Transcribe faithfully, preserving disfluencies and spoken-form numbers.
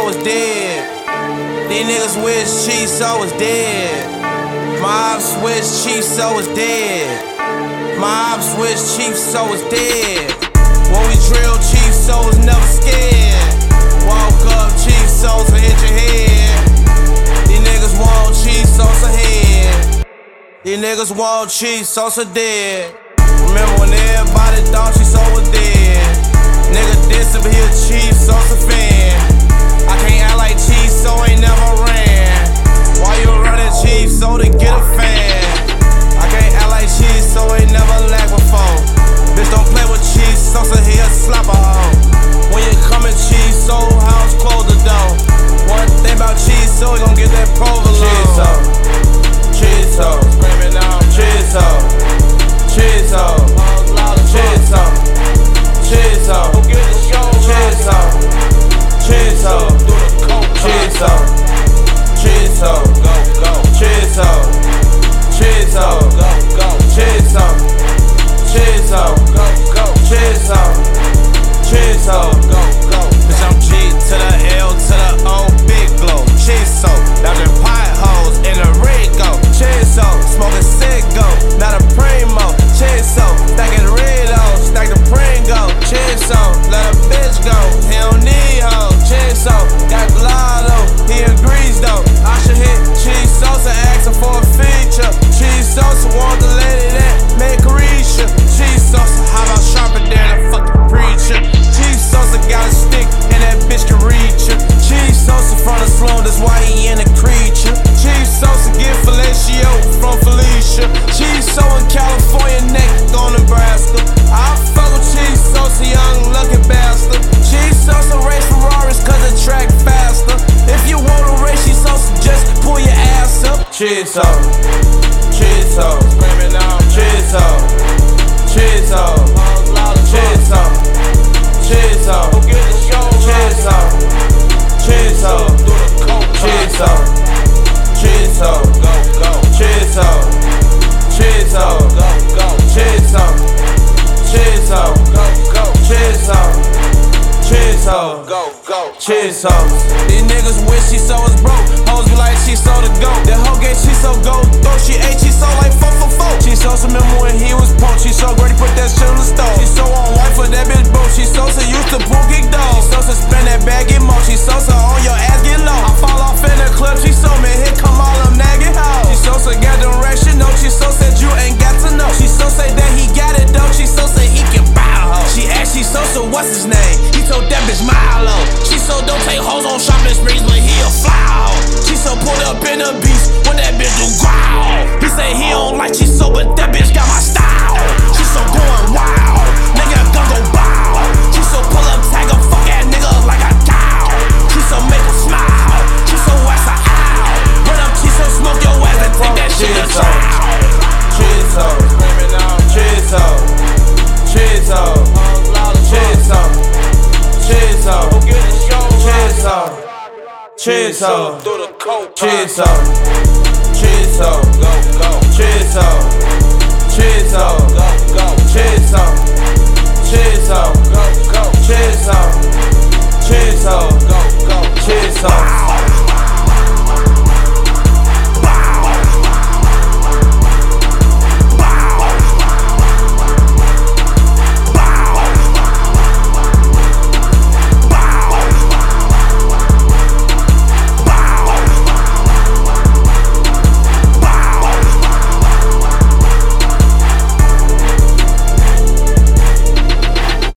so is dead. These niggas wish Chief So is dead. My ops wish Chief So is dead. My ops wish Chief So is dead. When we drill, Chief So is never scared. Walk up, Chief So's to hit your head. These niggas want Chief Sosa head. These niggas want Chief Sosa dead. Remember when everybody thought Chief So was dead? Nigga dissing, but he a Chief Sosa fan. I can't act like Chief So ain't never ran. Why you running Chief So to get a fan? I can't act like Chief So ain't never lagged before. Bitch, don't play with Chief Sosa, he a slapper hoe. When you come in Chief So house, close the door. One thing about Chief So, he gon' get that provolone. Chief So, Chief So, screaming out Chief So, Chief So, Chief So, Chief So, Chief So, Chief So, Chief So, Chief So, go, go, Chief So, Chief So, go, go, Chief So, Chief So, go, go, Chief So, Chief So, go, go. Bitch, I'm G to the L to the O, big glow. Chief So, dodging potholes in a Rico. Chief So, smoking Ciggo, not a Primo. Chief So, stacking Ritos, stack the Pringo. Chief So, let a bitch go, he don't need hoes. Chief So, got Lotto, he agrees though. I should hit Chief Sosa, asking for a feature. Chief Sosa want the lady that make Carisha. Chief Sosa, how about sharper than a fucking preacher? Chief Sosa got a stick and that bitch can reach her. Chief Sosa from the slum, that's why he in a creature. Chief Sosa get fellatio from Felicia. Chief So in California, next on Nebraska. I fuck with Chief Sosa, young lucky bastard. Chief Sosa race Ferraris cause the track faster. If you wanna race Chief Sosa, just pull your ass up. Chief So, Chief So, screaming out Chief So, Chief So, Chief So, Chief So, Chief So, Chief So, Chief So, Chief So, go, go, Chief So, Chief So, go, go, Chief So, Chief So, go, go, Chief So, Chief So, go, go, Chief So. These niggas wish Chief So was broke. Hoes be like Chief So to go. That hoe gave Chief So go, though she ate Chief So like four for four. Chief So remember when he was broke. Chief So great, he put that shit on the stove. Chief So on white for that bitch broke. Chief So used to pool kick dog. Chief So spend that bag, get more. Chief So on your ass, get low. I fall off in the club, Chief So man, here come all them nagging hoes. Chief So got them racks, you know. Chief So said you ain't got to know. Chief So say that he got it though. Chief So say he can buy a hoe. She asked Chief So, so what's his name? He told that bitch Milo. Chief So don't take hoes on shopping sprees, but he a fly hoe. Chief So pulled up in the beast when that bitch do growl. He say he don't like Chief So, but that bitch got my style. Chief So going wild, nigga gon' go bow. Chief So pull up, tag him, fuck that nigga like a cow. Chief So make him smile, Chief So ass a owl. Run up, Chief So smoke your ass and take that shit to trial. Chief So, screaming out Chief So, Chief So, Chief So, Chief So, Chief So, Chief So, Chief So, Chief So, go, go, Chief So, Chief So, go, go, Chief So, Chief So.